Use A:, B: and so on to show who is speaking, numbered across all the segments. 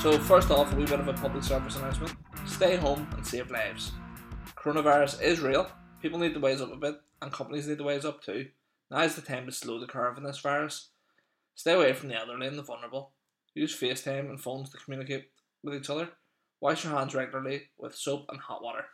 A: So first off, a wee bit of a public service announcement. Stay home and save lives. Coronavirus is real. People need to wise up a bit, and companies need to wise up too. Now is the time to slow the curve in this virus. Stay away from the elderly and the vulnerable. Use FaceTime and phones to communicate with each other. Wash your hands regularly with soap and hot water.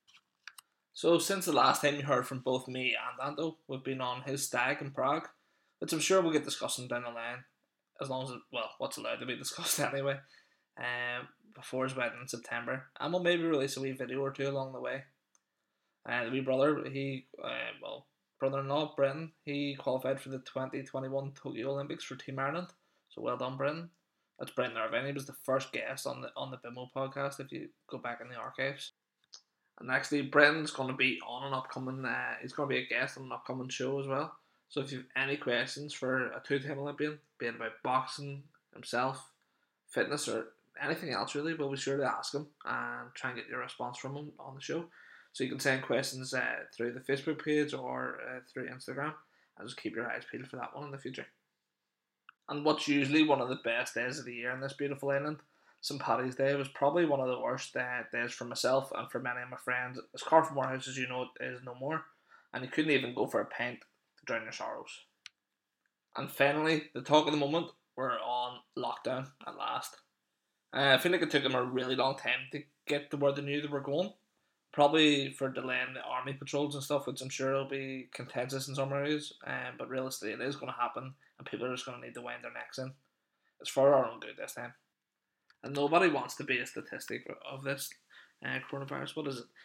A: So since the last time you heard from both me and Anto, we've been on his stag in Prague, which I'm sure we'll get discussing down the line, as long as what's allowed to be discussed anyway, before his wedding in September, and we'll maybe release a wee video or two along the way. The wee brother, brother-in-law Brenton, he qualified for the 2021 Tokyo Olympics for Team Ireland. So well done, Brenton. That's Brenton Irvine. He was the first guest on the BIMO podcast. If you go back in the archives, and actually Brenton's going to be on an upcoming. He's going to be a guest on an upcoming show as well. So if you have any questions for a two-time Olympian, be it about boxing, himself, fitness, or anything else really, we'll be sure to ask him and try and get your response from him on the show. So you can send questions through the Facebook page or through Instagram, and just keep your eyes peeled for that one in the future. And what's usually one of the best days of the year in this beautiful island, St. Paddy's Day, was probably one of the worst days for myself and for many of my friends. As Cardiff Moorhouse, as you know, is no more, and you couldn't even go for a pint to drown your sorrows. And finally, the talk of the moment, we're on lockdown at last. I feel like it took them a really long time to get to where they knew they were going. Probably for delaying the army patrols and stuff, which I'm sure will be contentious in some areas. But realistically, it is going to happen, and people are just going to need to wind their necks in. It's for our own good this time. And nobody wants to be a statistic of this coronavirus. What is it?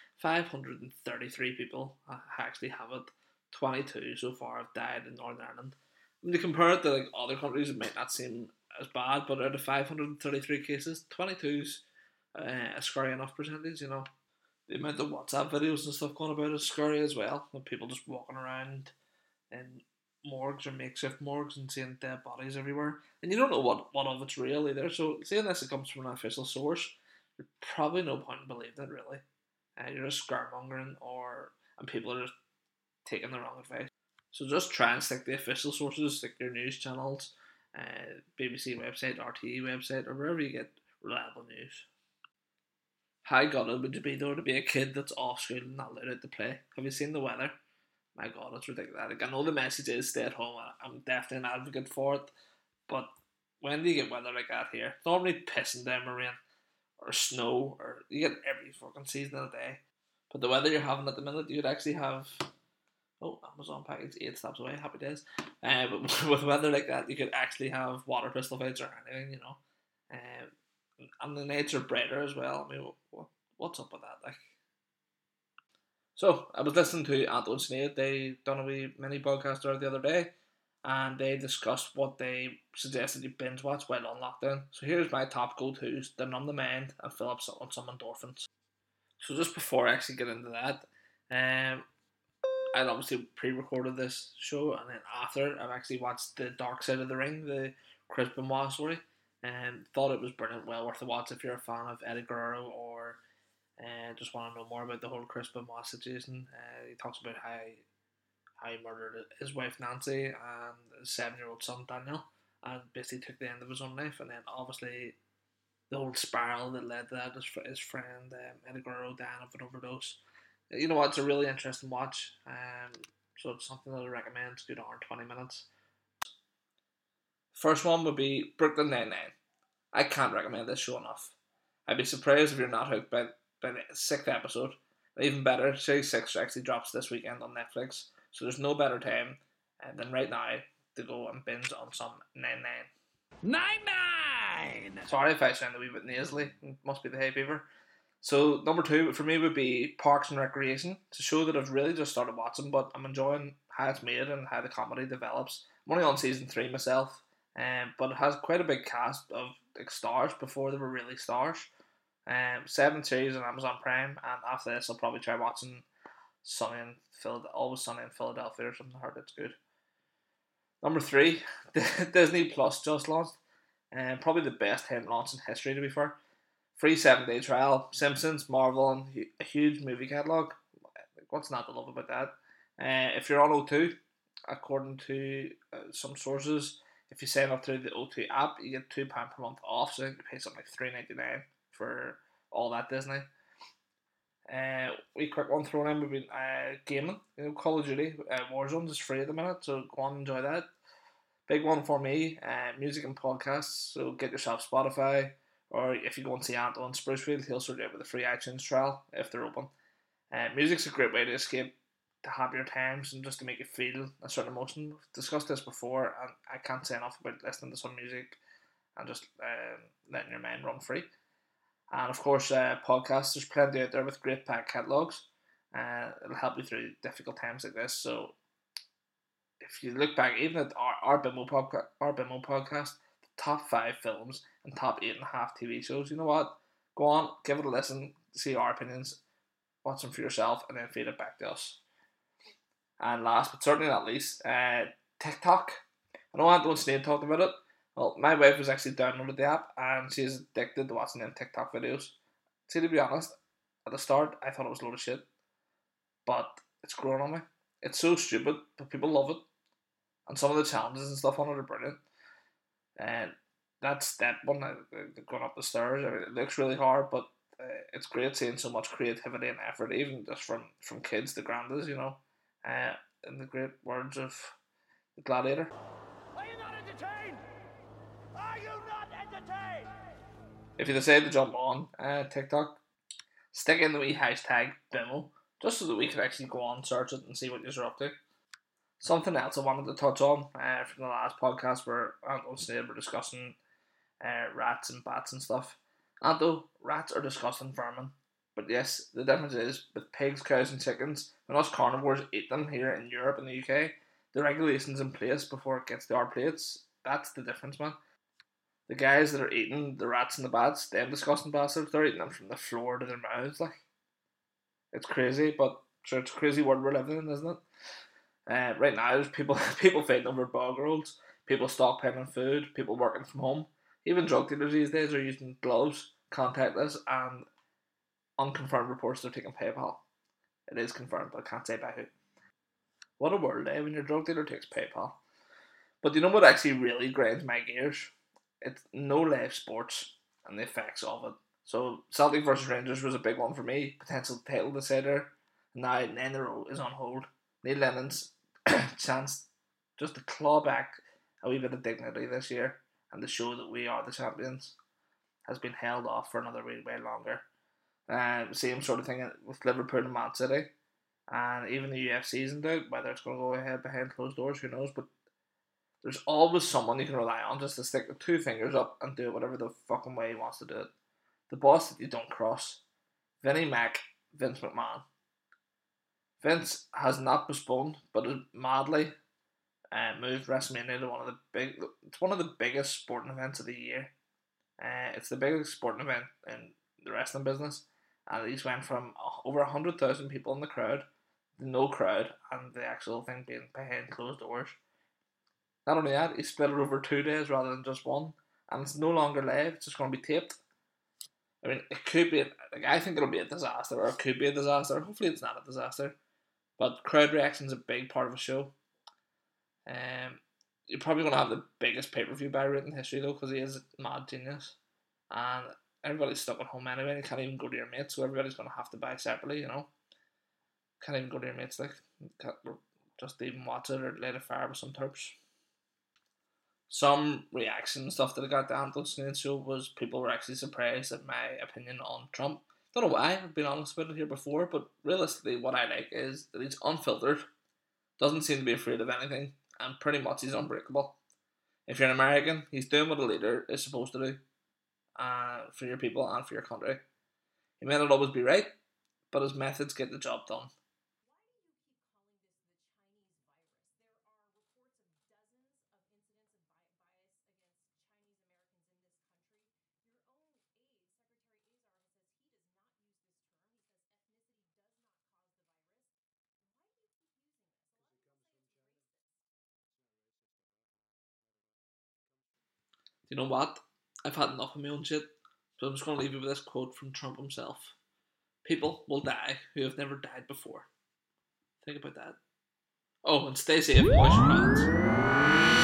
A: 533 people actually have it. 22 so far have died in Northern Ireland. When you compare it to other countries, it might not seem as bad, but out of 533 cases, 22's a scary enough percentage, you know. The amount of WhatsApp videos and stuff going about is scary as well, with people just walking around in morgues or makeshift morgues and seeing dead bodies everywhere. And you don't know what of it's real either, so say unless it comes from an official source, there's probably no point in believing it really. You're just scaremongering, and people are just taking the wrong advice. So just try and stick to the official sources, stick to your news channels, BBC website, RTE website, or wherever you get reliable news. How gutted would you be though to be a kid that's off school and not allowed out to play? Have you seen the weather? My God, it's ridiculous. I know the message is stay at home. I'm definitely an advocate for it, but when do you get weather like that here? It's normally pissing down with rain or snow, or you get every fucking season of the day. But the weather you're having at the minute, you could actually have. Oh, Amazon package 8 stops away. Happy days. But with weather like that, you could actually have water pistol fights or anything, you know. And the nights are brighter as well. I mean, what's up with that? Like, so I was listening to Anto and Sinead. They done a wee mini podcast the other day, and they discussed what they suggested you binge watch while on lockdown. So here's my top go-tos to numb the mind and fill up on some endorphins. So just before I actually get into that, I'd obviously pre-recorded this show, and then after, I've actually watched The Dark Side of the Ring, the Chris Benoit story, and thought it was brilliant, well worth a watch if you're a fan of Eddie Guerrero or just want to know more about the whole Chris Benoit situation. He talks about how he murdered his wife Nancy and his 7-year-old son Daniel, and basically took the end of his own life, and then obviously the whole spiral that led to that, his friend Eddie Guerrero dying of an overdose. You know what, it's a really interesting watch, so it's something that I recommend. It's a good hour and 20 minutes. First one would be Brooklyn Nine-Nine. I can't recommend this show enough. I'd be surprised if you're not hooked by the 6th episode. Even better, Series 6 actually drops this weekend on Netflix, so there's no better time than right now to go and binge on some Nine-Nine.
B: Nine-Nine!
A: Sorry if I sound a wee bit nasally, it must be the hay fever. So number 2 for me would be Parks and Recreation. It's a show that I've really just started watching, but I'm enjoying how it's made and how the comedy develops. I'm only on season 3 myself, but it has quite a big cast of stars before they were really stars. 7 series on Amazon Prime, and after this I'll probably try watching Always Sunny in Philadelphia or something. I heard it's good. Number 3, Disney Plus just launched, probably the best hit launch in history to be fair. Free 7-day trial, Simpsons, Marvel, and a huge movie catalogue. What's not to love about that? If you're on O2, according to some sources, if you sign up through the O2 app, you get £2 per month off, so you pay something like $3.99 for all that Disney. We quick one thrown in, we've been gaming. Call of Duty Warzone is free at the minute, so go on and enjoy that. Big one for me, music and podcasts. So get yourself Spotify, or if you go and see Anto on Sprucefield, he'll sort you out with a free iTunes trial if they're open. Music's a great way to escape the happier times and just to make you feel a certain emotion. We've discussed this before, and I can't say enough about listening to some music and just letting your mind run free. And of course, podcasts, there's plenty out there with great back catalogues. It'll help you through difficult times like this. So if you look back, even at our BIMO podcast, the top 5 films and top 8.5 TV shows, you know what? Go on, give it a listen, see our opinions, watch them for yourself, and then feed it back to us. And last but certainly not least, TikTok. I know Anton Slade talked about it. Well, my wife has actually downloaded the app and she's addicted to watching them TikTok videos. See, to be honest, at the start I thought it was a load of shit, but it's grown on me. It's so stupid, but people love it. And some of the challenges and stuff on it are brilliant. And that step one, going up the stairs, it looks really hard, but it's great seeing so much creativity and effort, even just from kids to grandas, you know. In the great words of the Gladiator.
B: Are you not entertained? Are you not entertained?
A: If you decide to jump on TikTok, stick in the wee hashtag BIMO, just so that we can actually go on, search it, and see what you're up to. Something else I wanted to touch on from the last podcast where Anto and Slade were discussing rats and bats and stuff. Anto, rats are disgusting vermin. But yes, the difference is, with pigs, cows and chickens, when us carnivores eat them here in Europe and the UK, the regulations in place before it gets to our plates. That's the difference, man. The guys that are eating the rats and the bats, them disgusting bastards, they're eating them from the floor to their mouths, like. It's crazy, but sure, it's a crazy world we're living in, isn't it? Right now, there's people fighting over bog rolls, people stockpiling food, people working from home. Even drug dealers these days are using gloves, contactless, and unconfirmed reports they're taking PayPal. It is confirmed, but I can't say by who. What a world, eh, when your drug dealer takes PayPal. But you know what actually really grinds my gears? It's no live sports and the effects of it. So Celtic versus Rangers was a big one for me, potential title decider. Now 9-0 is on hold. Neil Lennon's chance just to claw back a wee bit of dignity this year and to show that we are the champions has been held off for another wee way longer. Same sort of thing with Liverpool and Man City, and even the UFC's in doubt whether it's going to go ahead behind closed doors, who knows, but there's always someone you can rely on just to stick the 2 fingers up and do it whatever the fucking way he wants to do it. The boss that you don't cross. Vinnie Mac, Vince McMahon. Vince has not postponed, but has madly moved WrestleMania to it's one of the biggest sporting events of the year. It's the biggest sporting event in the wrestling business, and he's went from over 100,000 people in the crowd to no crowd, and the actual thing being behind closed doors. Not only that, he split it over 2 days rather than just one, and it's no longer live, it's just going to be taped. I mean, it could be, I think it'll be a disaster, or it could be a disaster. Hopefully it's not a disaster, but crowd reaction is a big part of a show. You're probably going to have the biggest pay-per-view buy rate in history though, because he is a mad genius, and everybody's stuck at home anyway. You can't even go to your mates, so everybody's going to have to buy separately, you know. Can't even go to your mates, like, just even watch it or light a fire with some terps. Some reaction stuff that I got to Anton Slade's show was people were actually surprised at my opinion on Trump. Don't know why, I've been honest about it here before, but realistically what I like is that he's unfiltered, doesn't seem to be afraid of anything, and pretty much he's unbreakable. If you're an American, he's doing what a leader is supposed to do for your people and for your country. He may not always be right, but his methods get the job done. You know what? I've had enough of my own shit, so I'm just going to leave you with this quote from Trump himself. People will die who have never died before. Think about that. Oh, and stay safe, wash your hands.